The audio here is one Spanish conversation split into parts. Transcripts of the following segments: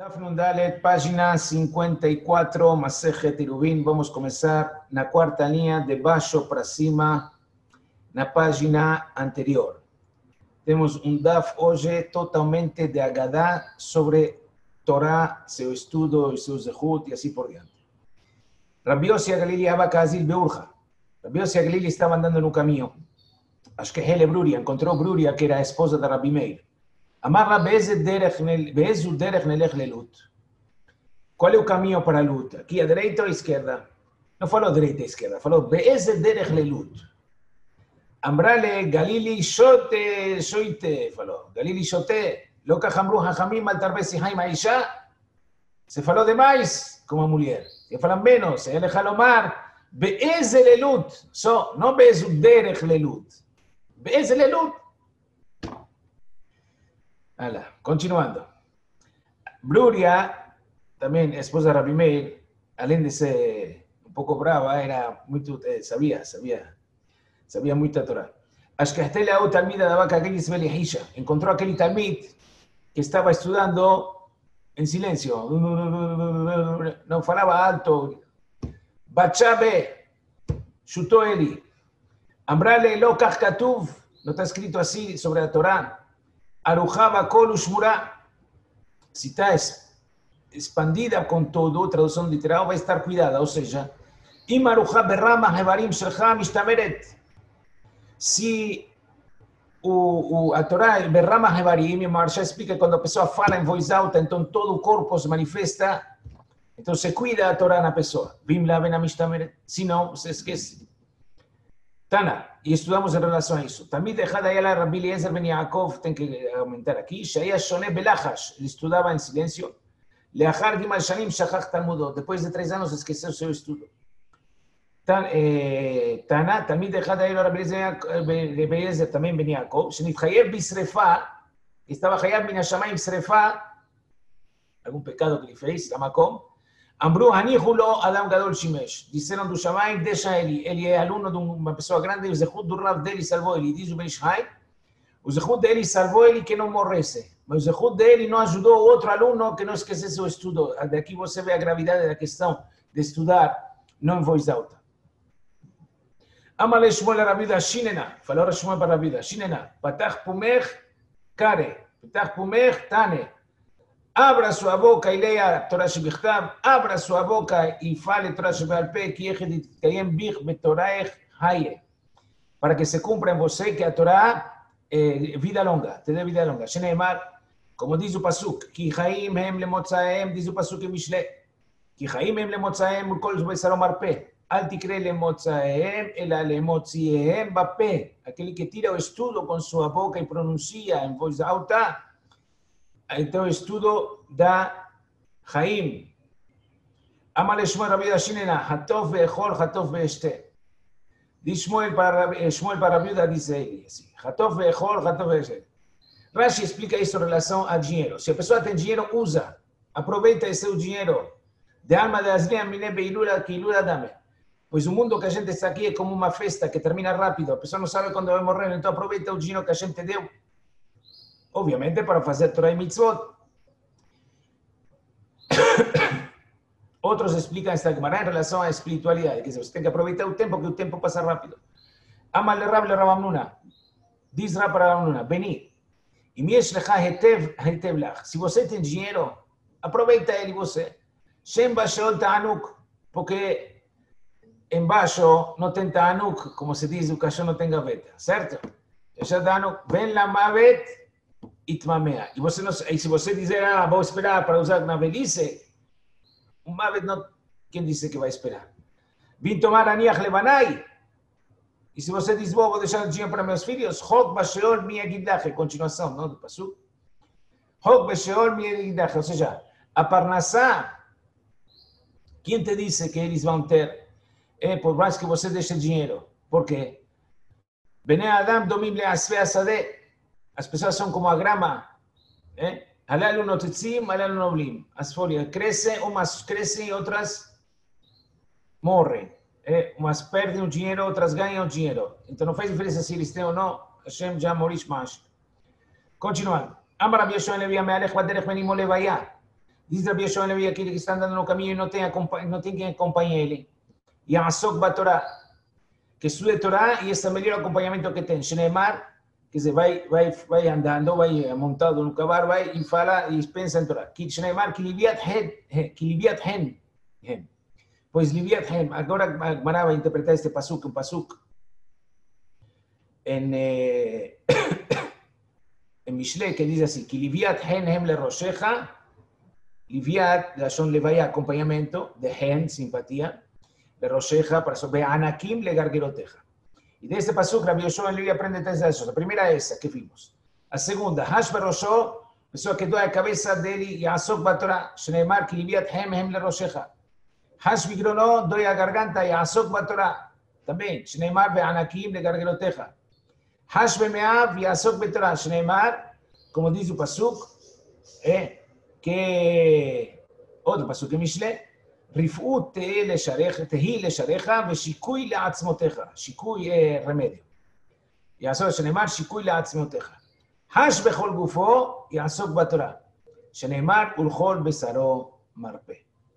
Daf Nundalet, página 54, Masejet Eruvin. Vamos a comenzar na quarta linha, de baixo para cima, na página anterior. Temos Daf hoje totalmente de Agadá sobre Torá, seu estudo e seu zehut e assim por diante. Rabbi Yossi Agalili Abakazil Beurja. Rabbi Yossi Agalili estava andando no caminho. Acho que Hele Bruria, encontrou Bruria, que era a esposa de Rabbi Meir. Amarra Be'ezu derech nelech lelut. Qual é o caminho para a luta? Aqui, a direita ou a esquerda? Não falou direita e esquerda, falou Be'ezu derech lelut. Amrale Galili shoite, falou. Galili shote. Lo kachamru hachamim al tarbe sihaim aisha. Se falou demais com a mulher. Se fala menos, se ele jalomar Be'ezu lelut. Só, não Be'ezu derech lelut. Be'ezu lelut. Continuando. Bruria, também esposa de Rabbi Meir, além de ser um pouco brava, era muito, sabia muita Torá. Acho que até o Talmida da vaca aquele Ismael Hisha encontrou aquele Talmid que estava estudando em silêncio, não falava alto. Bachabe, chutou ele. Amrale lo kach katuv, não está escrito assim sobre a Torá. Arujaba kol ushmura. Se está expandida com todo, tradução literal, vai estar cuidada. Ou seja, im arujab berrama hevarim shelcha mishtameret. Se a Torá, berrama hevarim, a Maharsha explica que quando a pessoa fala em voz alta, então todo o corpo se manifesta. Então se cuida a Torá na pessoa. Vim la vena mishtameret. Se não, se esquece. Tana, e estudamos em relação a isso. Tamid echad ayala Rabbi Eliezer ben Yaakov, tem que aumentar aqui. Shaya shone belachash, ele estudava em silêncio. Leachar gimal shanim shachach talmudo, depois de 3 anos esqueceu seu estudo. Tana, tamid echad ayala Rabbi Eliezer também ben Yaakov, shenitchayev bisrefa, estava chayav min hashamayim srefa, algum pecado que ele fez, lamakom. Ambru Hanihulo Adam Gadol Shimesh. Disseram do Shamayim, deixa ele. Ele é aluno de uma pessoa grande, o zehut do Rav dele salvou ele. Diz o Ben Ishai, o zehut dele salvou ele que não morresse. Mas o zehut dele não ajudou o outro aluno que não esquecesse o estudo. Daqui você vê a gravidade da questão de estudar, não em voz alta. Amale Shmuel Rabida Shinena. Falou Shmuel para Rabida. Shinena. Patach Pumech Kare. Patach Pumech Tane. Abra sua boca e leia a Torá Shebichtav, abra sua boca e fale Torá Shebealpeh, que Yechid Bich Betoraech Haye, para que se cumpra em você que a Torá é vida longa, te dê vida longa. Sheneemar, como diz o Pasuk, Ki Chaim Hem Lemotzaem, diz o Pasuk em Mishle, Ki Chaim Hem Lemotzaem, Kol Besarom Arpeh, Al Tikre Lemotzaem, Ela Lemotziehem Bapeh, aquele que tira o estudo com sua boca e pronuncia em voz alta. Então, estudo da Chaim. Amale Shmuel Rabbi Yehuda Shinena, Hatov ve'echol, Hatov ve'eshte. Diz Shmuel para Rabbi Yehuda, diz ele assim, Hatov ve'echol, Hatov ve'eshte. Rashi explica isso em relação a dinheiro. Se a pessoa tem dinheiro, usa. Aproveita esse seu dinheiro. De alma de azriam mine beilula que ilula dame. Pois o mundo que a gente está aqui é como uma festa que termina rápido. A pessoa não sabe quando vai morrer, então aproveita o dinheiro que a gente deu. Obviamente para fazer Torah e Mitzvot. Outros explicam esta Gemara em relação à espiritualidade, quer dizer, você tem que aproveitar o tempo, que o tempo passa rápido. Amal le Rav Amnuna, diz Rav para Amnuna, Beni, im yesh lecha hetev lach, se você tem dinheiro, aproveita ele você. Shem bashol ta'anuk, porque embaixo não tem ta'anuk, como se diz, o caixão não tem gaveta, certo? Esse ta'anuk, ven la mavet, Itmamea. E você não, e se você dizer, vou esperar para usar na velhice, uma vez não, quem disse que vai esperar? Vim tomar aniach levanai. E se você diz, vou deixar o dinheiro para meus filhos, Hok basheol mi agidach, continuação, não do passo. Hok basheol mi agidach, ou seja, a parnassá, quem te disse que eles vão ter? É por mais que você deixe dinheiro. Por quê? Bnei Adam domim le'asvei asadeh. As pessoas são como a grama. Halalu notitzim, halalu noblim. As folhas crescem, umas crescem e outras morrem. Umas perdem o dinheiro, outras ganham o dinheiro. Então não faz diferença se eles têm ou não. Hashem já morish mais. Continuando. Amar Rabbi Yoshua Levi Amealech Baderech Benimo Levaya. Diz Rabbi Yoshua Levi aquele que está andando no caminho e não tem quem acompanhe ele. E a Asok Batorá, que estude Torá e esse é o melhor acompanhamento que tem. Shneimar, quer dizer, vai andando, vai montado no cavalo, vai e fala e pensa em Torá. Shneimar, que liviat hen. Pois liviat hen, agora a Gemara vai interpretar este pasuk, um pasuk em Mishle, que diz assim, que liviat hen hem le roshecha, liviat, la son levaya, acompanhamento, de hen, simpatia, le roshecha, para sobre anakim le gargeroteja. E deste pasuk, Rabbi Yoshua Levi aprende três coisas. A primeira é essa que vimos. A segunda, Hash Berosho, pessoa que doa a cabeça dele e a Asok Batorá, Shneimar, que liviat hem le roshecha. Hash Bigrono, doa a garganta e a Asok Batorá, também, Shneimar, ve anakim le gargeroteja. Hash Bemeav e a Asok Batorá, Shneimar, como diz o pasuk, que outro pasuk em Mishle, רפאות תהי לשעריך ושיקוי לעצמותיך. שיקוי רמדיו. יעסוק שנאמר שיקוי לעצמותיך. חש בכל גופו יעסוק בתורה. שנאמר ולכל בשרו מרפא.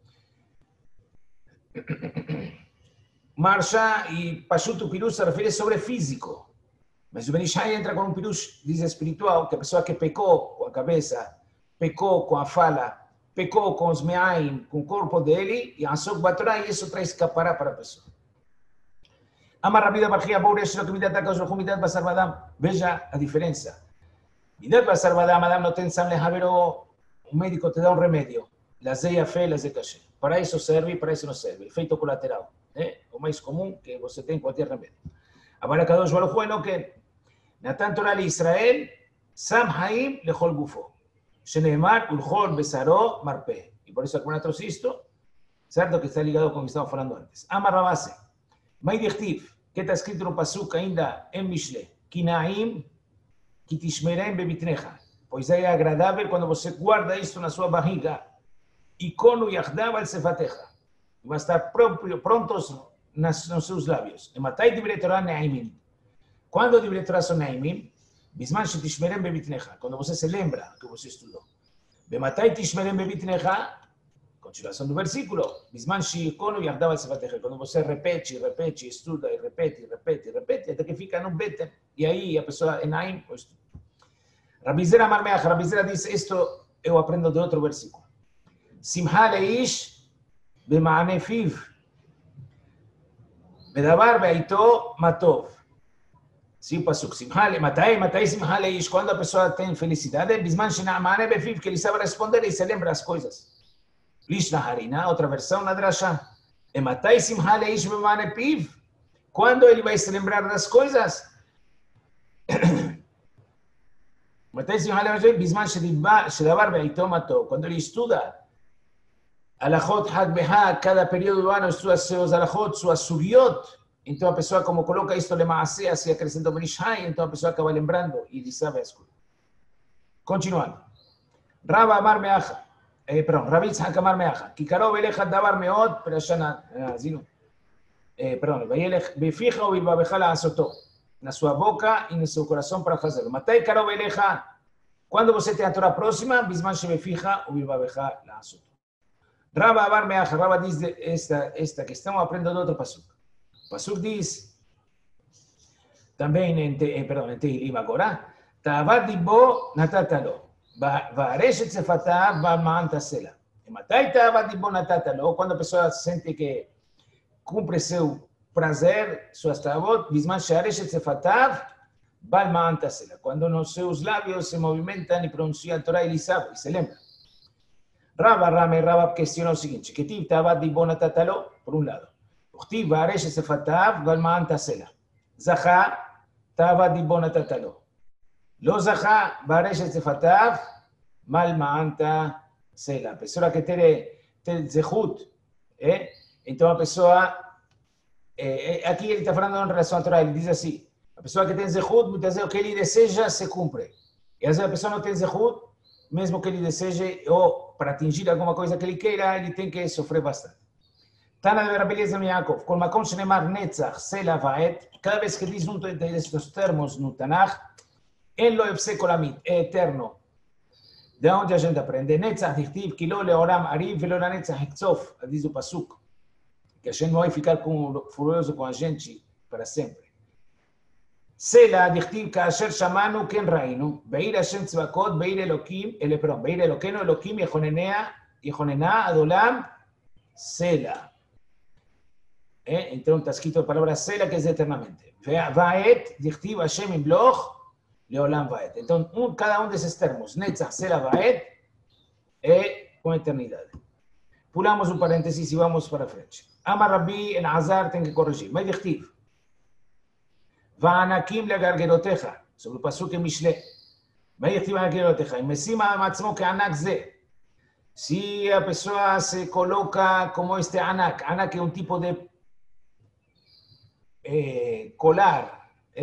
Marcha e Pashuto Pirush se refiere sobre físico. Mas o Benishai entra com um Pirush, diz espiritual, que a pessoa que pecou com a cabeça, pecou com a fala, pecou com os meaim, com o corpo dele, e a Asok Batorá, e isso traz escapará para a pessoa. Amar Rabida Barchia Bouresh, lo que Midat Akash, lo Midat Basar Badam. Veja a diferença. Midat Basar Badam, Adam não tem Sam Lehavero, um médico te dá um remédio. Lazeia fé, lazeia caché. Para isso serve e para isso não serve. Efeito colateral. O mais comum que você tem em qualquer remédio. Agora, Kadosh Baruch Hu é no que Natan Torah li Israel, Sam Haim lechol gufo. Sheneemar ulchol besaro marpe. E por isso a Gemara trouxe isto, certo? Que está ligado com o que estávamos falando antes. Amar Rabase. Mai dichtiv, que está escrito no pasuk ainda em Mishle. Kinaim, kitishmerem bebitnecha. Pois é agradável quando você guarda isto na sua barriga. Ikono yachdav al sefatecha. Vai estar prontos nos seus lábios. E matai divrei Torah ne'aimim. Quando divrei Torah são ne'aimim, bisman shetishmerem bebitnecha. Quando você se lembra que você estudou. Bematai tishmerem bebitnecha, continuação do versículo. Bisman sheikono yachdav al sefatecha. Quando você repete, estuda e repete, até que fica no beten. E aí a pessoa é naim. Rabbi Zera Amar Meach. Rabbi Zera diz, isto eu aprendo de outro versículo. Simha leish במענה פיו, בדבר בעיתו מה טוב. sim pasuk, מתי שמחה לאיש? Quando a pessoa tem felicidade, בזמן שנעמענה בפיו, que ele sabe responder e se lembra as coisas. ליש נהרינה, outra versão na drasha. מתי שמחה לאיש במענה פיו? Quando ele vai se lembrar das coisas? מתי שמחה לאיש? בזמן שדבר בעיתו מה טוב. Quando ele estuda alachot hag behag, cada período do ano estuda seus alachot, suas sugiot. Então a pessoa, como coloca isto de maaseh, se acrescenta o benishai, então a pessoa acaba lembrando e ele sabe as coisas. Continuando. Rabba Amar Meacha, Rabbi Yitzhak Amar Meacha, כי קרוב אליך דבר מאוד, פרשנה, וילך בפיך ובלבבך לעשותו, na sua boca e no seu coração para fazê-lo. מתי קרוב אליך? Quando você tem a Torá próxima, בזמן שבפיך ובלבבך לעשותו. Rabba Amar Meacha, Rabba diz esta questão, aprenda do outro pasuk. O pasuk diz, também em Tehilim agora, Ta'avad dibo natatalo, va'areshet sefatav va'ma'an tasela. E matai ta'avad dibo natatalo, quando a pessoa sente que cumpre seu prazer, suas ta'avot, bisman she'areshet sefatav va'ma'an tasela. Quando nos seus lábios se movimentam e pronunciam a Torá, ele sabe e se lembra. Rabba questionou o seguinte, que tiv ta'avad dibo natatalo, por um lado. וכתיב והרשת שפתיו ולמען תעשה לה. זכה, תאווה דיבו נתת לו. לא זכה, והרשת שפתיו, ולמען תעשה לה. pessoa que tem zehut, então a pessoa, aqui ele está falando em relação à Torá, ele diz assim, a pessoa que tem zehut, muitas vezes o que ele deseja se cumpre. E às vezes a pessoa não tem zehut, mesmo que ele deseje, ou para atingir alguma coisa que ele queira, ele tem que sofrer bastante. Tana de Rabbi Eliezer ben Yaakov, כל מקום שנאמר נצח, סלע ועט, cada vez que diz um destes termos no Tanakh, אין לו הפסק עולמי, é eterno. ¿De dónde a gente aprende? Netzach, dichtiv, kilo, leoram, arif, velora netzach, hekzof, diz o pasuk. Que a gente não vai ficar furioso com a gente para sempre. Sela, dichtiv, כאשר שמענו כן ראינו, בעיר השם צבקות, בעיר אלוקים, פerdón, בעיר אלוקינו אלוקים יכוננה עד עולם, Sela. Entonces está escrito la palabra Sela, que es eternamente. Vaet, dichtiv, Hashem imloch, leolam vaet. Entonces, cada uno de esos termos, Netzach, Sela, Vaet, con eternidad. Pulamos un paréntesis y vamos para frente. Amar Rabbi el Azar, tengo que corregir. Me dichtiv. Va'anakim legargeroteja, sobre el pasuk en Mishle. Me dichtiv legargeroteja. Y me sima matzmo que anak ze. Si la persona se coloca como este anak, anak es un tipo de colar,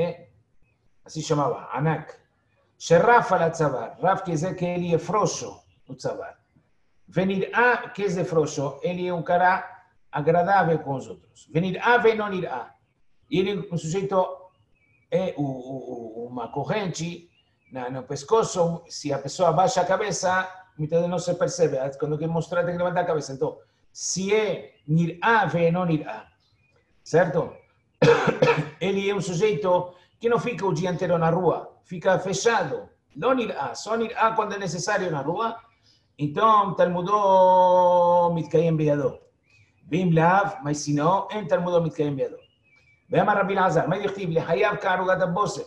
así se llamaba, anak. Sherraf al tzavar, raf que es el que él es froso, un tzavar. Venir a, que es de froso, él es un cara agradable con nosotros. Venir a, no ir a. Y él es un sujeto, una corrente, no pescozo, si la persona baja la cabeza, muchas veces no se percibe, cuando hay que mostrar, hay que levantar la cabeza. Entonces, si es nir'a ve no nir'a, ¿cierto? Él es un sujeto que no fica el día entero en la rúa, fica fechado, no nir'a, solo nir'a cuando es necesario en la rúa. Entonces, Talmudó mitkayem beyado. Bim lav, mas si no, en Talmudó mitkayem beyado. Veamos a Rabbi Elazar, me dichtiv, lehayav ka'arugat abosem.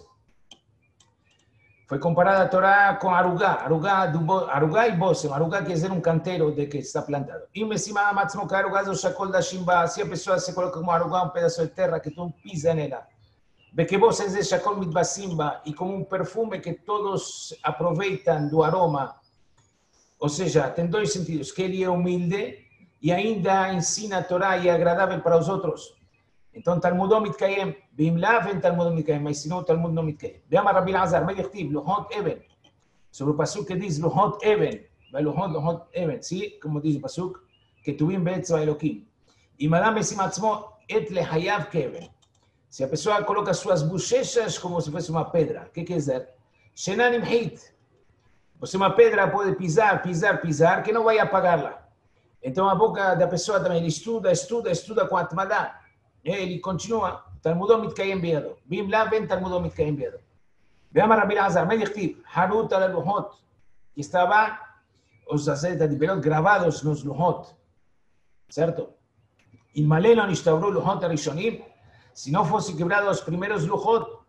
Fue comparada a Torah con Arugá y Bosem. Arugá quiere ser un cantero de que está plantado. Y me encima máximo que Arugá es Shakol da Shimba. Si a persona se coloca como Arugá, un pedazo de tierra que tú pisas en ella. Ve que Bosem es de Shakol mitbasimba y como un perfume que todos aprovechan do aroma. O sea, ten dos sentidos. Que él es humilde y ainda ensina a Torah y es agradable para los otros. Entonces, Talmudó mitkayem, bimlav en Talmudó mitkayem, mas si no, Talmud no mitkayem. Veamos a Rabbi Elazar, me dichtiv, Luhot Eben. Sobre el pasuk que dice Luhot Eben, Luhot Eben, ¿sí? Como dice el pasuk, que tuvim be'etzva Elohim. Y madame simatzmo et lehayav keben. Si la persona coloca sus bochechas como si fuese una pedra, ¿qué quiere decir? Shenanim hit. O sea, una pedra puede pisar, que no vaya a apagarla. Entonces, a boca de la persona también estuda con atmadá. Ele continua, Talmudó mitkayem beyado. Bim lav en Talmudó mitkayem beyado. Veamos a Rabbi Elazar, me dichtiv, Harut al luhot, que estaba, os sacerdotes de Perot grabados en los luhot, ¿cierto? Y maleno instauró luhot arishonim, si no fuesen quebrados los primeros luhot,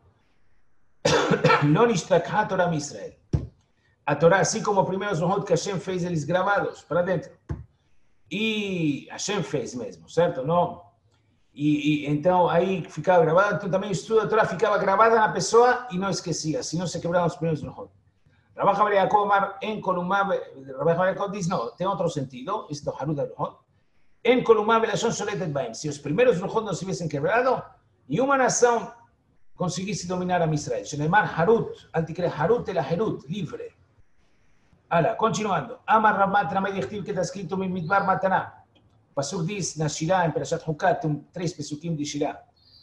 no nishtakha Torah mi Israel. A Torah, así como primeros luhot que Hashem fez eles grabados para dentro. Y Hashem fez mesmo, ¿cierto? No. Y entonces ahí ficaba grabado, entonces también el estudio de Torah ficaba grabada en la persona y no esquecía, si no se quebraban los primeros luhot. Rabbi Jacob Omar en Columab, Rabbi Jacob dice, no, tiene otro sentido, esto Harut al luhot. En Columab la son soletet baim, si los primeros luhot no se hubiesen quebrado, y una nación consiguiese dominar a Israel. Shenemar Harut, anticre Harut el Herut, libre. Ahora, continuando. Amar Ramat Ramay Dichtiv que está escrito en Midbar Mataná. Pasuk dice, na Shirah, en Perashat Hukat, 3 pesukim de Shirah.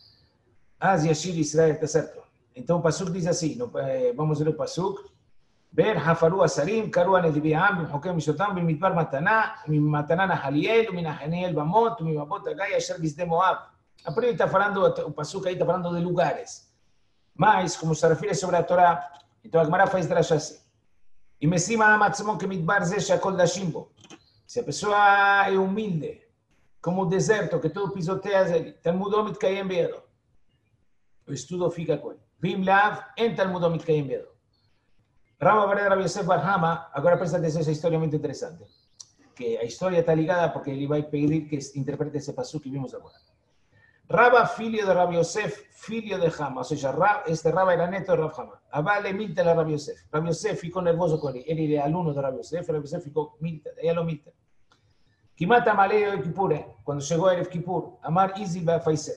Az Yashir Israel, está cierto. Entonces, Pasuk dice así, vamos a ver el Pasuk. Ver, Hafaru Asarim, Karu Anedibiam, Hokem Mishotam, Midbar Mataná, Mataná Nahaliel, Minahaniel Bamot, Mimabot Agay, Asher Bisde Moab. Aprende, está hablando, el Pasuk ahí está hablando de lugares. Más, como se refiere sobre la Torah, entonces, Agmará faz drash así. Y me encima Matzmon que Midbar Ze Shakol Dashimbo. Si la persona es humilde, como un desierto que todo pisotea, Talmudó mitkayem beyado. El estudio fica con él. Bim lav en Talmudó mitkayem beyado. Rama Bared Rabbi Yosef Bar Hama, ahora presta atención a esa historia muy interesante. Que la historia está ligada porque él va a pedir que interprete ese pasuk que vimos ahora. Raba, filio de Rabbi Yosef, filio de Hama. O sea, este Raba era neto de Rab Hama. Abba le milta a Rabbi Yosef. Rabbi Yosef ficó nervioso con él. Él era alumno de Rabbi Yosef. Rabbi Yosef ficó milta. Ella lo milta. Kimata Maleo de Kippur, cuando llegó a Erev Kippur, Amar Izi Faisel.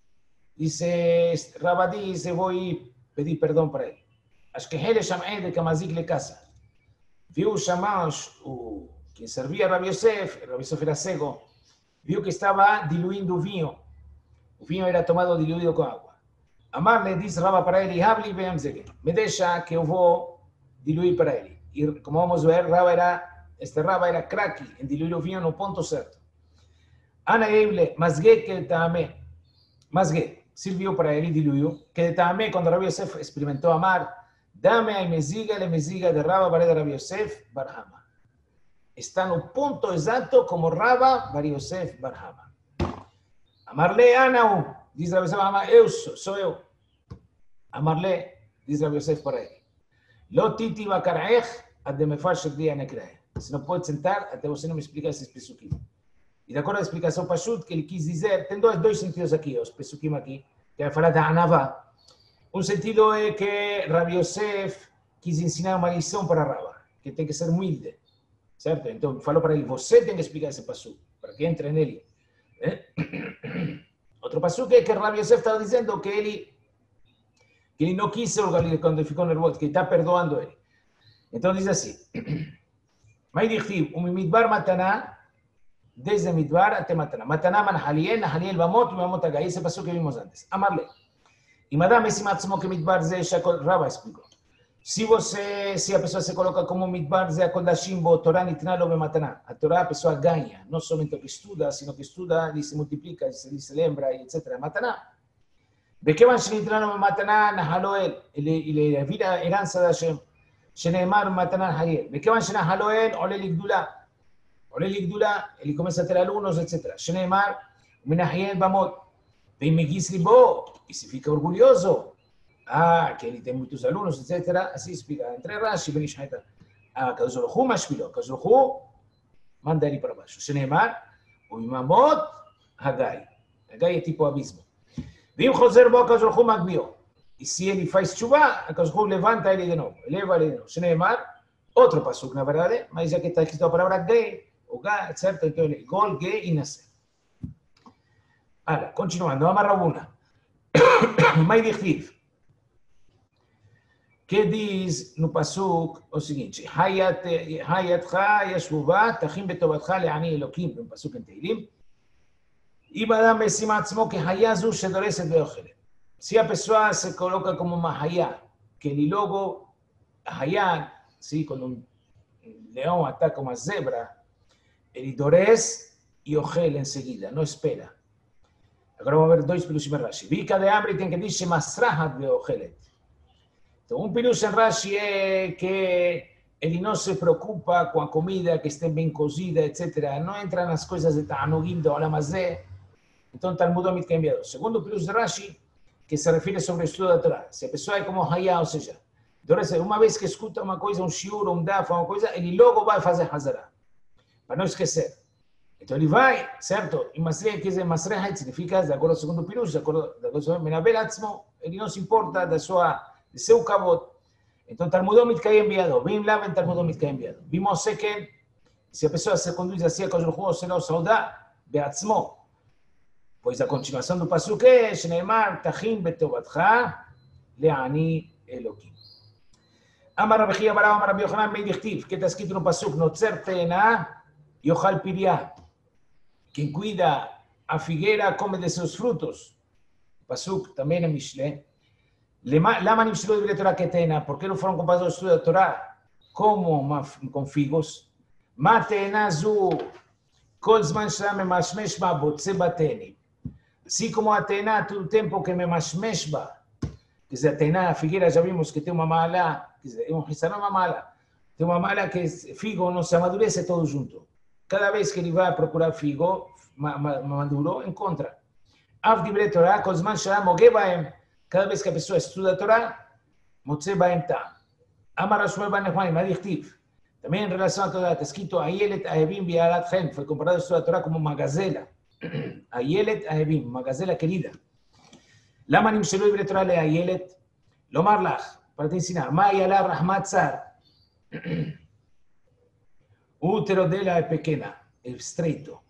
Dice, Rabba dice, voy a pedir perdón para él. Ashkehele Sham'e de Kamazik le casa. Vio Shamash, quien servía a Rabbi Yosef era ciego, vio que estaba diluyendo vino. El vino era tomado diluido con agua. Amar le dice Rabba para él, y habli veam zege. Me deja que yo voy a diluir para él. Y como vamos a ver, Raba era cracky en diluir vino en un punto cierto. Ana Eble, Mazgue que Tamé, Mazgue, sirvió para él y diluyó, que de Tamé cuando Rabbi Yosef experimentó amar, dame a Meziga, le Meziga de Raba, Bare de Rabbi Yosef, Barhama. Está en un punto exacto como Raba, Bar Yosef, Barhama. Amarle Anau, dice Rabbi Yosef, ama soy yo. Amarle, dice Rabbi Yosef para él. Lo titi bakaraech, ad de mefash el día nekrae. Si no puedes sentar, hasta vos no me explicas ese pesukim. Y de acuerdo a la explicación Pashut, que él quis decir, tengo dos sentidos aquí, los pesukim aquí, que habla de Anava. Un sentido es que Rabbi Yosef quis ensinar una lição para Raba, que tiene que ser humilde. ¿Cierto? Entonces, faló para él, você tiene que explicar ese pasú, para que entre en él. Otro pasú que es que Rabbi Yosef estaba diciendo que él no quiso cuando ficó nervioso, que está perdoando él. Entonces dice así, May dichtiv, umimidbar mataná, desde midbar hasta mataná. Mataná man Haliel bamot, bamot agay, ese pasú que vimos antes. Amarle. Y madame, si máximo que midbar ze shakol, Raba explicó. Si a pessoa se coloca como midbar ze akodashim bo Torah nitnalo be mataná. A Torah a pessoa ganha, não somente o que estuda, sino que estuda, e se multiplica, e se lembra, etc. Mataná. וכיוון שניתנו במתנה נחלו אל, להביא לארנצה להשם, שנאמר במתנה הריאל. וכיוון שנחלו אל עולה לגדולה, él comienza a tener alumnos, etc. שנאמר, ומנחייל במות, ואם מגיס ליבו, y se fica orgulloso, que él tiene muchos alumnos, etc. Así explica, entre Rashi, Ben Ishmael, הקדוש ברוך הוא משפילו, הקדוש ברוך הוא manda él para abajo. שנאמר, וממות הגיא é tipo abismo. ואם חוזר בו הקדוש ברוך הוא מגביהו. Y si él faz chuva, הקדוש ברוך הוא levanta ele de nuevo, eleva ele de nuevo. שנאמר, otro pasuk, na verdade, mas ya que está escrito a palabra gay, o ga, certo? Entonces, gol, gay y nace. Ahora, continuando, vamos a Rabuna. Mai dichtiv. Que diz no pasuk o seguinte, hayatcha yashvuva, tachim betovatcha le'ani elokim, no pasuk en Teilim. Y Badam Besima Atzmo que Hayazu Shedoreset Beochelet. Si a pessoa se coloca como uma Hayá, que el logo Hayá, ¿sí? Cuando un león ataca uma zebra, el dores y ojel enseguida, no espera. Agora vamos a ver dois pilushim en Rashi. Vika de hambre tiene que decir Masrahat Beochelet. Entonces, un pilush en Rashi es que ele não se preocupa com a comida, que esté bem cozida, etc. Não entra nas coisas de Ta'anugim, de Olamazé. Então, Talmud Omid que é enviado. Segundo o Pirush de Rashi, que se refere sobre o estudo da Torá. Se a pessoa é como Hayá, ou seja, uma vez que escuta uma coisa, um shiur, um daf, uma coisa, ele logo vai fazer Hazara, para não esquecer. Então, ele vai, certo? E Masreha, quer dizer, Masreha significa, de acordo com o segundo Pirush, de acordo com o Menabel Atzmo, ele não se importa de seu kavod. Então, Talmud Omid que é enviado. Vim lá, vem Talmud Omid que é enviado. Vimos que se a pessoa se conduz assim, a coisa do jugo, se não saudar, Beatzmo. Pois a continuação do pasuk é Shneimar Tachim betovatcha le'ani Elokim. Amar Rabbi Chia bar Amar Rabbi Yochanan ben dichtiv, que está escrito no pasuk, Notzer te'ena yochal pirya. Quem cuida a figueira come de seus frutos. Pasuk também é Mishle. Lama nimshlu de Torah que te'ena, por que não foram comprados ao estudo da Torá como com figos? Ma te'ena zu kol zman shela memashmesh ba botze bateni. Assim como a Tená, todo o tempo que me mashmeshba, quer dizer, a Tená, a figueira, já vimos que tem uma mala, quer dizer, é um risarão, uma mala. Tem uma mala que figo não se amadurece todo junto. Cada vez que ele vai procurar figo, maduro, encontra. Av dibre Torah, kozman shara mogebaem, cada vez que a pessoa estuda a Torá, motze baem tam. Amar Shmuel ben Nehemiah, madichtiv. Também em relação a Torá, está escrito, Ayelet ahevim bi'alat chen, foi comparado a estudo a Torá como uma gazela. Ayelet Ahevim, una gacela querida. Lama nimshelu ibre Torah le Ayelet, lomar lach, para te ensinar, ma yala rahmat zar. Útero de ella es pequeña, es estreito.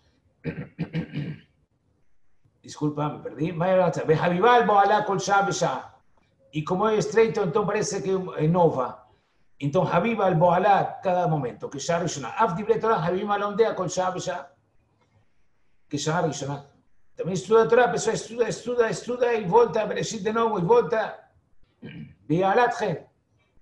Disculpa, me perdí. Ma yala rahmat zar. Behavival boala kol shah b'shah. Y como es estreito, entonces parece que es nova. Entonces, Habiba el boala cada momento, que shah rishona. Af dibre Torah, Habiba londea kol shah b'shah. Que Shahar Rishonah. Também estuda a Torá, a pessoa estuda e volta, Bereshit de novo e volta. Be'alat chen.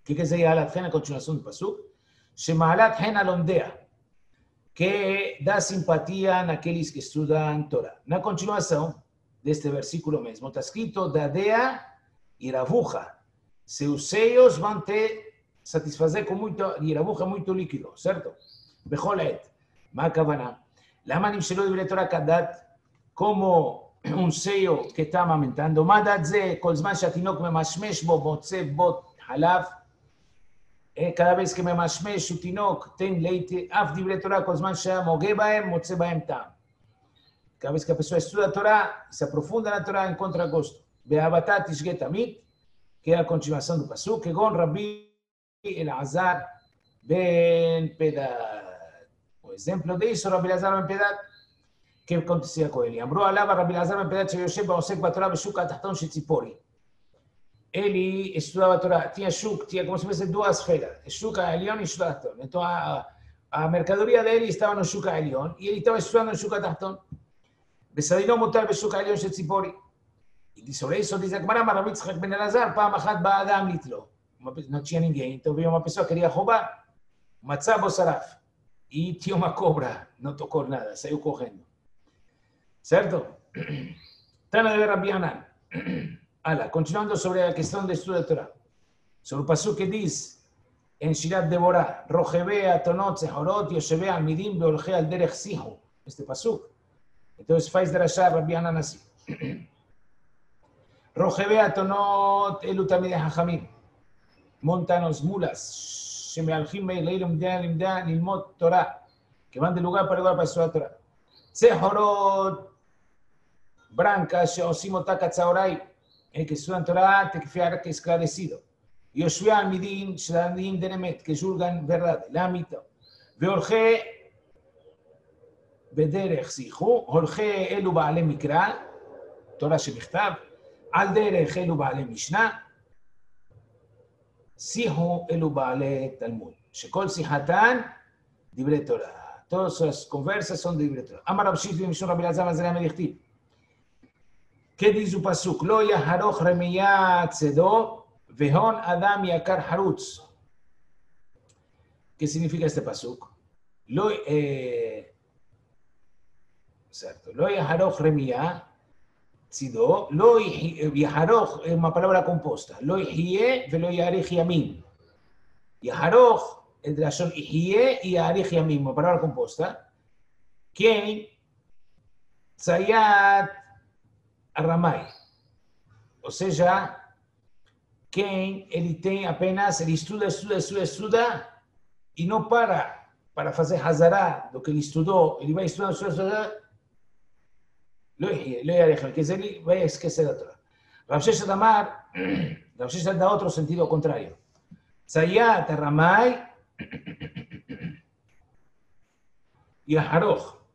que quer dizer Alat Hen, a continuação do Pasuk? Shemalat Hen alondea, que dá simpatia naqueles que estudam Torá. Na continuação deste versículo mesmo, está escrito Dadea e Ravuja. Seus seios vão te satisfazer com muito, e Ravuja muito líquido, certo? Becholet, Makavana. Lama nimshelu divrei Torah kadat, como um seio que está amamentando. Madat ze, kol zman shatinok memashmesh bo, motze bot halav. Cada vez que memashmesh o tinok tem leite, af divrei Torah, kol zman shamoge baem, motze baem tam. Cada vez que a pessoa estuda a Torá, se aprofunda na Torá, encontra gosto. Be'avatat ishget amit, que é a continuação do Pasuk, que gon Rabbi Elazar ben Pedad. O exemplo disso, Rabbi Elazar ben Pedad, que acontecia com ele. Ambrou alava Rabbi Elazar ben Pedad, שיושב בעוסק בתורה בשוק התחתון של ציפורי. Ele estudava a Torá, tinha shuk, tinha como se fosse duas feiras, shuk העליון e shuk התחתון. Então a mercadoria dele estava no shuk העליון, e ele estava estudando no shuk התחתון. בסדינו מותר בשוק העליון של ציפורי. sobre isso diz a Gemara, Rabbi Yitzchak ben Elazar, פעם אחת בא אדם לתלו. Não tinha ninguém, então veio uma pessoa que queria roubar, מצא בו שרף. E tinha uma cobra, não tocou nada, saiu correndo. Certo? Tana de Rabbi Hanan. Ala, continuando sobre a questão do estudo da Torá. Sobre o pasuk que diz em Shirat Devorah, Rocheve atonot zehorot yosheve almidim beolche al derech sihu. Este pasuk. Então faz drashá Rabbi Hanan assim. Rocheve atonot elu tamidei hachamim. Montanos mulas. שמהלכים לעיר למדה ללמוד תורה, כיוון דלוגה פרגוע בסורת תורה. צהורות brancas שעושים אותה כצהריים, que estudan Torah, te quedar esclarecido. יושבי העמידים שלנים דין אמת, que julgan verdad, לאמיתו. והולכי בדרך שיחו, הולכי אלו בעלי מקרא, תורה שבכתב, על דרך אלו בעלי משנה, שיחו אלו בעלי תלמוד, שכל שיחתן דברי תורה. Todas as conversas são de Torá. Amar Rav Shishvi Mishum Rabbi Elazar Mazrei Amedichtiv. Que diz o pasuk? Lo yaharoch remiyah tzedo vehon adam yakar harutz. Que significa este pasuk? Certo. Lo yaharoch remiyah tzedo. Lo yaharoch es una palabra composta. Lo yihye velo yarich yamin. Yaharoch el de la son Ihie y Arich Yamim, palabra composta, quem Tzayat Aramai. Ou seja, quem ele tem apenas, ele estuda e não para fazer hazará do que ele estudou, ele vai estudando, não Yarich, quer dizer, ele vai esquecer da Torá. Rav Sheshet Amar, Rav Sheshet dá outro sentido ao contrário. Tzayat Aramai Yaharoch.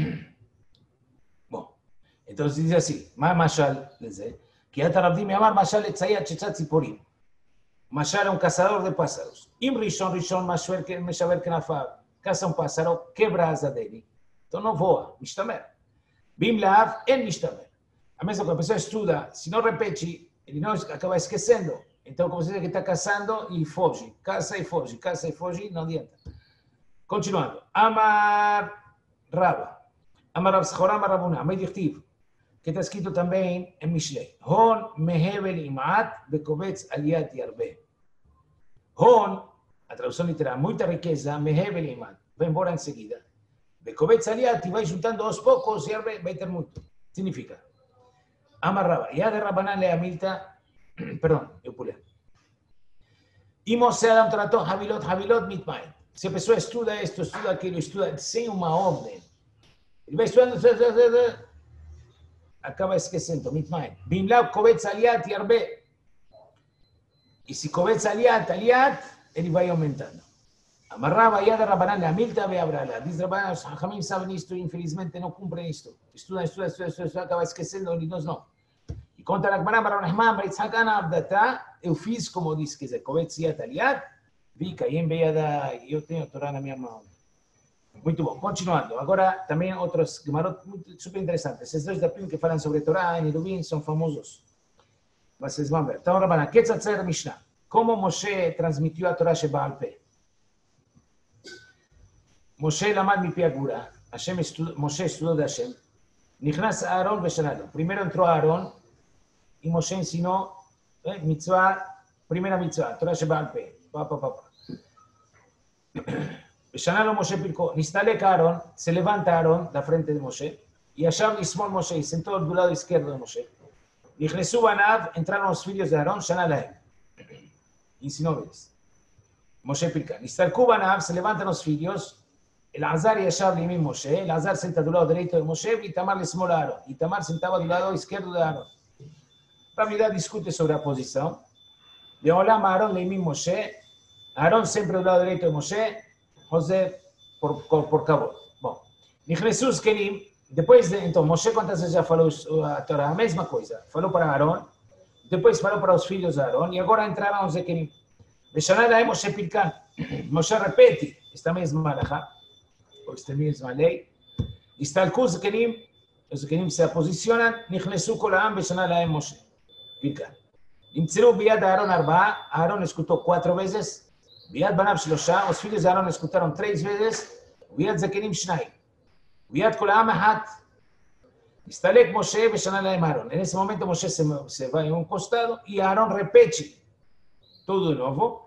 Bom, então diz assim, מה המשל לזה? כי את הרב דימי אמר משל לצייד שצד ציפורים. משל é caçador de pássaros. אם ראשון משבר כנפיו, caça pássaro, quebra a asa dele. Então não voa, משתמר. ואם לאו, אין משתמר. A mesma coisa, a pessoa estuda, se não repete, ele não acaba esquecendo. Então, como se diz que está caçando e foge. Caça e foge, não adianta. Continuando. Amar Rava. Amar Rav Schora, Amar Rabuna. Amar Dichtiv. Que está escrito também em Mishlei. Hon mehevel imat bekovetz aliat yarbe. Hon, a tradução literal, muita riqueza, mehevel imat. Vai embora em seguida. Bekovetz aliat, e vai juntando aos poucos, yarbe, vai ter muito. Significa. Amar Rava. Ya de Rabanan le amilta. Perdão, eu pulei. Imos Adam tratou Havilot mitmain. Se a pessoa estuda isto, estuda aquilo, estuda sem uma ordem, ele vai estudando, acaba esquecendo, mitmain. Bimlav kovetz aliat yarbe. E se kovetz aliat, ele vai aumentando. Amarrava yad Rabanan le'amilta ve'abrala. Diz Rabanan, os Hachamim sabem isto e infelizmente não cumprem isto. Estuda, acaba esquecendo, e nós não. E conta na Gemara, Rav Nachman bar Yitzhak ana avdata, eu fiz como diz, quer dizer, kovetz aliat, vi, caí em Beyada, e eu tenho a Torá na minha mão. Muito bom, continuando. Agora, também outros Gemarot super interessantes. Esses dois da Pim que falam sobre Torá em Eruvin são famosos. Vocês vão ver. Então, Rabanan, Ketzatzer Mishnah. ¿Cómo Moshe transmitió a Torah Sheba'al Peh? Moshe lamad mi piagura. Moshe estudió de Hashem. Nichnas Aarón Beshanalo. Primero entró Aarón y Moshe ensinó mitzvah, primera mitzvah, Torah Sheba'al Peh. Beshanalo Moshe Pirko. Nistalek Aarón, se levanta Aarón de la frente de Moshe. Y Hashem Ismol Moshe, y sentó del lado izquierdo de Moshe. Nichnesu Banav, entraron los filhos de Aarón, Shanalahem. Insinóveres. Moshe Pirka. Nistalku Banav, se levantan los filhos. El Azar y Yashab Limim Moshe, el Azar senta del lado derecho de Moshe y Tamar le smol a Aarón. Y Tamar sentaba del lado izquierdo de Aarón. La Biblia discute sobre la posición. De Olam Aarón Limim Moshe, Aarón siempre del lado derecho de Moshe, José por cabo. Bueno, ni Jesús Kenim, después de, entonces, Moshe cuántas veces ya faló a Torah, la misma cosa. Faló para Aarón, después faló para los filhos de Aarón, y ahora entraron los de Kenim. Beshanala Moshe Pirkan, Moshe repete esta misma halajá. Esta misma ley. Y está el curso que los que se posicionan, Nichnesu Kolam Beshanala Moshe. Pica. Imtzeru Biad Aaron Arba, Aaron escutó 4 veces. Biad Banab Shlosha, los filhos de Aaron escutaron 3 veces. Biad Zakenim Shnai. Biad Kolam Ahat. Istalek Moshe Beshanala Aaron. En ese momento Moshe se va en un costado y Aaron repete todo de nuevo.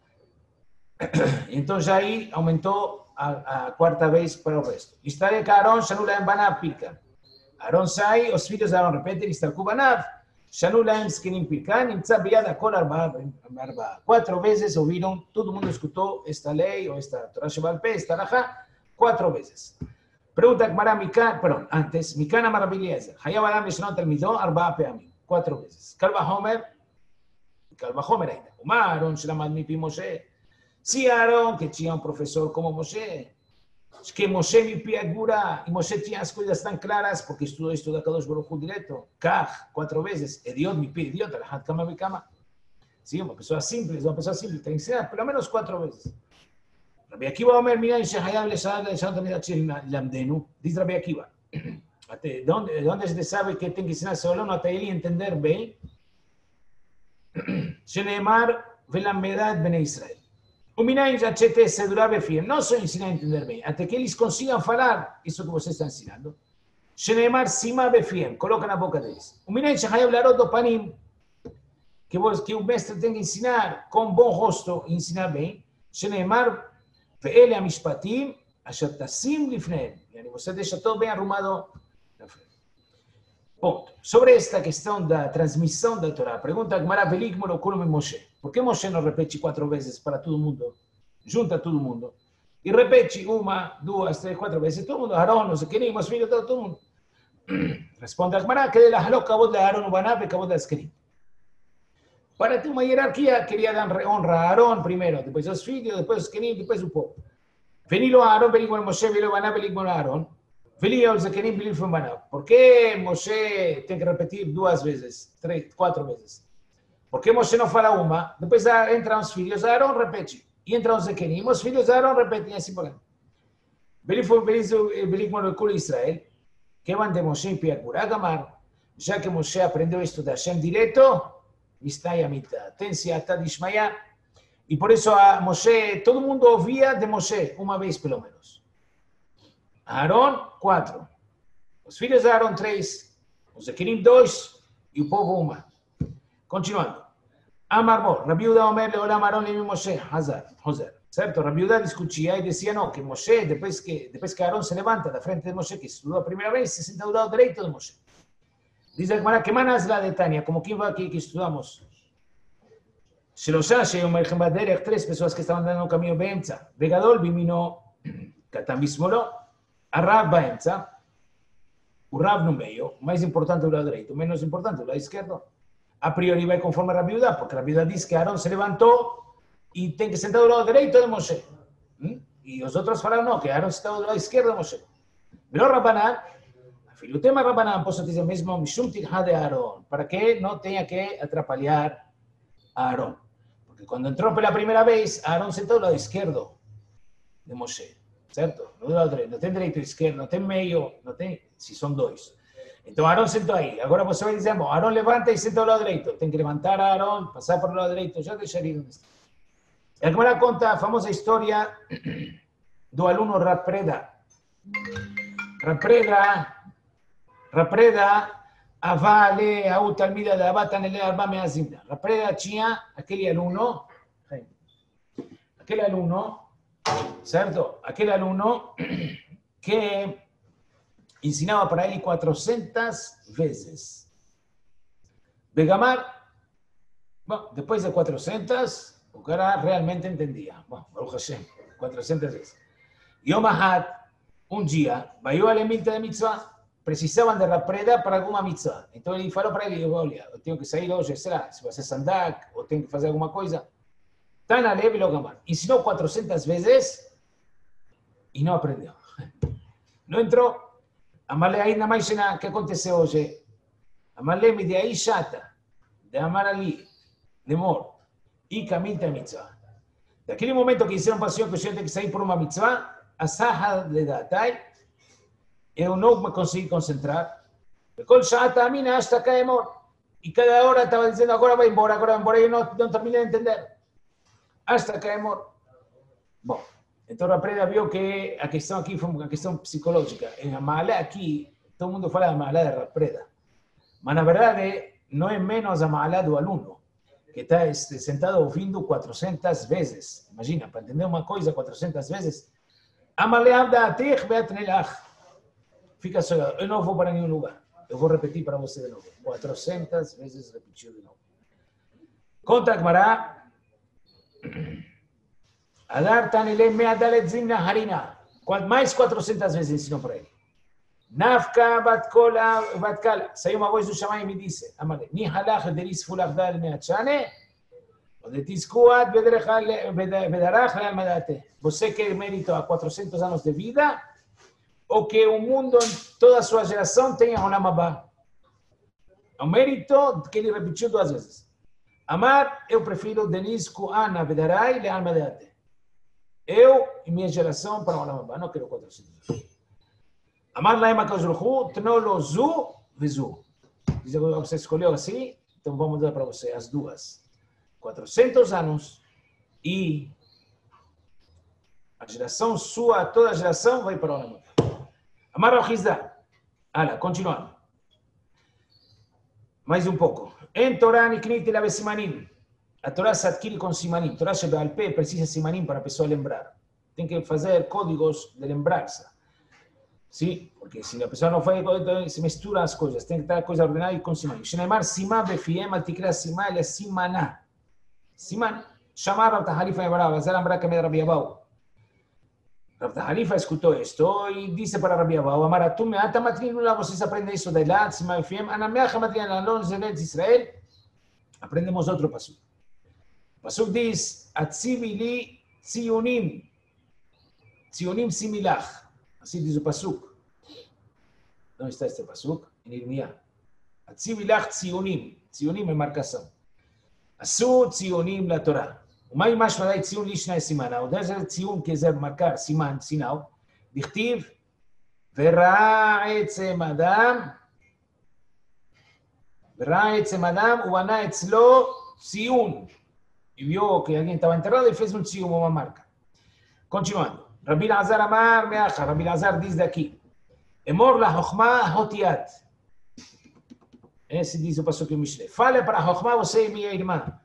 Y entonces ahí aumentó a cuarta vez para el resto. Historia que Aarón, Shanulaem Banav Pirkan. Aarón sai, los filhos de Aarón repeten, Istalku Banav, Shanulaem Skenim Pirkan, Imtza Biad Akol Arba. 4 veces oyeron, todo el mundo escuchó esta ley o esta Torah Sheba'al Peh, esta halajá, 4 veces. Pregunta Gemara Mikan, perdón, antes, Mikan Amar Rabbi Eliezer, Hayab Adam Leshanot Talmido, Arba Peamim, 4 veces. Kalva Homer ahí. Uma Aarón Shelamad Mipi Moshe. Sí, Aarón, que tenía un profesor como Moshe, es que Moshe mi piagura, y Moshe tenía las cosas tan claras porque estudió esto de Akadosh Baruj Hu directo. Kaj, 4 veces, Ediot mi pi, Ediot, Alajat Kama mi Kama. Sí, una persona simple, te enseña por lo menos 4 veces. Rabbi Akiva Omer, mira, en Shehayab le Shad Lamdenu, dice Rabbi Akiva. ¿Dónde se sabe que tiene que enseñar solo? No te y entender bien. Sheneemar Velamedad Bene Israel. No soy enseñar a entender bien. Hasta que ellos consigan hablar eso que vos está enseñando. Sheneemar Sima Befiem, coloca en la boca de ellos. Que un maestro tenga que enseñar con buen rostro, enseñar bien. Sheneemar Ve'ele Amishpatim, Asher Tasim Lifneem. Vos deja todo bien arrumado. Ponto. Sobre esta cuestión de la transmisión de la Torah, pregunta Gemara Beligmo lo Kulum Moshe. ¿Por qué Moshe no repete 4 veces para todo el mundo? Junta a todo el mundo. Y repete 1, 2, 3, 4 veces. Todo el mundo, Aarón, no sé qué, ni filho, todo el mundo. Responde a Gemara que de la haló cabot de Aarón, Ubanabe, cabot de Askerim. Para ti, una jerarquía, quería dar honra a Aarón primero, después los filhos, después los Askerim, después su pueblo. Venilo a Aarón, Beligmo Moshe, venilo a Ubanabe, Beligmo a Aarón. ¿Por qué Moshe tiene que repetir 2 veces, 3, 4 veces? ¿Por qué Moshe no fala una? Después entran los filhos de Aarón, repete. Y entran los Zekenim, los filhos de Aarón repeten, y así por ahí. Beligmo el Kul Israel, que van de Moshe y Piagura Gamar, ya que Moshe aprendió esto de Hashem directo, Mistaya Mita, Tensia Tadishmaya, y por eso a Moshe, todo el mundo oía de Moshe 1 vez por lo menos. Aarón, 4. Los filhos de Aarón, 3. Los Zekenim, 2. Y el pueblo, 1. Continuando. Amar Mor, Rabbi Yehuda Omer le Olam Aarón le Moshe, Hoser. ¿Cierto? Rabbi Yehuda discutía y decía no, que Moshe, después que Aarón se levanta de frente de Moshe, que estudió la primera vez, se sienta al lado derecho de Moshe. Dice Gemara, ¿qué manas la de Tania? Como quien va aquí que estudiamos. Shelosha, Sheyomer Gembaderech, 3 personas que estaban dando un camino Beemza. Vegadol, Bimino, Katam Bismolo. Arab Baemza, Urab no medio, más importante del lado derecho, menos importante del lado izquierdo. A priori va conforme a Rabbi Yehuda, porque Rabbi Yehuda dice que Aarón se levantó y tiene que sentar del lado derecho de Moshe. Y los otros falaron no, que Aarón se estaba del lado izquierdo de Moshe. Pero Rabbanán, el tema Rabbanán, pues dice mismo, Mishum Tilha de Aarón, para que no tenga que atrapallar a Aarón. Porque cuando entró por la primera vez, Aarón sentó del lado izquierdo de Moshe. ¿Cierto? No tiene derecho izquierdo, no tiene medio, no tiene, si son 2. Então Aarón sentou aí. Agora você vai dizer, bom, Aarón levanta e senta ao lado direito. Tem que levantar a Aarón, passar para o lado direito. Já deixaria onde está. E a Gemara conta a famosa história do aluno Rapreda. Rapreda avale a un talmida da Batanele Arba Meazimna. Rapreda tinha aquele aluno, certo? Aquele aluno que ensinava para ele 400 vezes. Begamar, bom, depois de 400, o cara realmente entendia. Bom, Baruch Hashem, 400 vezes. Yom Ahad, um dia, veio a lemita de mitzvah, precisavam de Rapreda para alguma mitzvah. Então ele falou para ele, olha, eu tenho que sair hoje, será? Se você sandak, ou tenho que fazer alguma coisa. Tana leve Logamar. Ensinou 400 vezes e não aprendeu. Não entrou. Amalé ainda mais o que aconteceu hoje. Amalé me de aí chata, de amar ali, de mor, e caminho da mitzvah. Daquele momento que hicieron pasión que eu tenho que sair por uma mitzvah, a saha de datai, eu não me consegui concentrar. Kol shata amina hasta caemor. E cada hora estava dizendo, agora vai embora, e eu não terminei de entender. Hasta caemor. Bom, então a Preda viu que a questão aqui foi uma questão psicológica. Em Amalá aqui, todo mundo fala de Amalá de Rapreda. Mas na verdade, não é menos a Amalá do aluno, que está sentado ouvindo 400 vezes. Imagina, para entender uma coisa 400 vezes. Amalá abda atich beatnelach. Fica só, eu não vou para nenhum lugar. Eu vou repetir para você de novo. 400 vezes repetiu de novo. Conta a Gemara. Adar tanile meadalet zimna harina. Mais 400 vezes ensinou para ele. Nafka batkala. Saiu uma voz do Shammai e me disse, Amale, ni halach deris fulach dal meachane, ou de tiskuat bedarach lealmadate. Você quer mérito a 400 anos de vida, ou que o mundo, toda a sua geração, tenha Olam Haba. O mérito que ele repetiu 2 vezes. Amar, eu prefiro Denis Kuana Bedarai Lealmadate. Eu e minha geração para Olam Haba. Não quero 400. Amar Laim HaKadosh Baruch Hu, Tnolo Zu Vizu. Diz que você escolheu assim, então vamos dar para você as duas. 400 anos e a geração sua, toda a geração vai para Olam Haba. Amar Al-Hizda. Olha, continuando. Mais um pouco. Em Torá Niknit Ela Besimanim. A Torá se adquire com simanim. A Torá chega ao pé, precisa simanim para a pessoa lembrar. Tem que fazer códigos de lembrança. Sim? Porque se a pessoa não faz, se mistura as coisas. Tem que estar a coisa ordenada e com simanim. Shneimar Simá Befiem, Altikra Simá, ele é Simaná. Siman. Chamar Rav Tahalifa e Bará, Vazar Amra Kamed Rabi Abau. Rav Tahalifa escutou isto e disse para Rabi Abau, Amaratum me'ata matrinu lá, vocês aprendem isso da Ilat, Simá Befiem, Anameach matrinu lá, Lon Zenet Israel. Aprendemos outro passuco. O passuco diz, Atzivi li tzionim. Tzionim similach. Assim diz o passuco. Não está este passuco? Em Irmiá. Atzivi lach tzionim. Tzionim é marcação. Asu tzionim la Torá. ומה עם משמע די ציון לשני סימנה? עוד איזה ציון כזה מכר, סימן, סיניו, דכתיב, וראה עצם אדם, ובנה אצלו ציון. E viu que alguém estava enterrado e fez um tziyum, uma marca. Continuando. Rabi Lazar amar meacha. Rabi Lazar diz daqui. Emor la chokhmah hotiat. Esse diz o passuco em Mishle. Fale para a chokhmah você e minha irmã.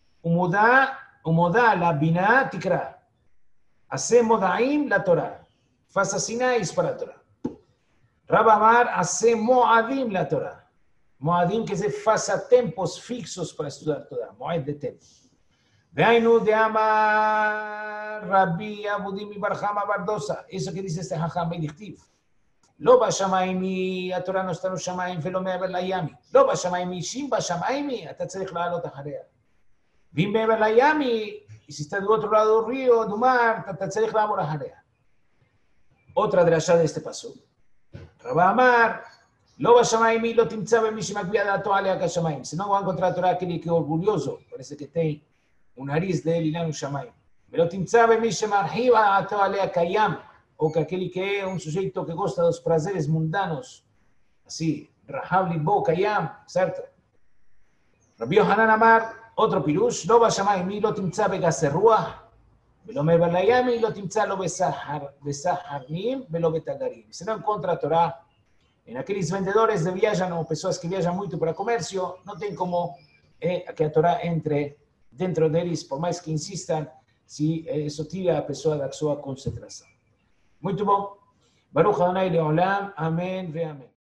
ומודה לבינה תקרא. עשה מודעים לתורה. Faça sinais para a Torá. Rabbi Amar, עשה מועדים לתורה. מועדים quer dizer faça tempos fixos para estudar a Torá. מועד de tempo. והיינו דאמר רבי אבודי מבר חמא בר דוסה. Isso que diz este חכם בדכתיב. לא בשמיים היא, התורה לא está no שמיים ולא מעבר לים. לא בשמיים היא, שאם בשמיים היא, אתה צריך לעלות אחריה. ואם מעבר לים היא, se está do outro lado do rio, do mar, אתה צריך לעבור אחריה. Otra drasha de este paso. Rabbi Amar, לא בשמיים היא, לא תמצא במי שמגביה דעתו עליה כשמיים. Se não vai encontrar a Torá aquele que é orgulhoso, parece que tem o nariz dele lá no שמיים. ולא תמצא במי שמרחיב דעתו עליה קיים, ou que aquele que é um sujeito que gosta dos prazeres mundanos, assim, Rahab Libo Kayam, ¿cierto? Rabbi Yohanan Amar, otro pirush, lo va a llamar mi lo timtza begaserruah, velo me balayami, lo timtza lo besaharnim, velo betagarim. Se no encontra Torah en aquellos vendedores de viajano, pessoas que viajan muito para comercio, no tem como que a Torah entre dentro deles, por mais que insistan, si eso tira a pessoa da sua concentração. Muito bom. Baruch Adonai Leolam. Amém ve amém.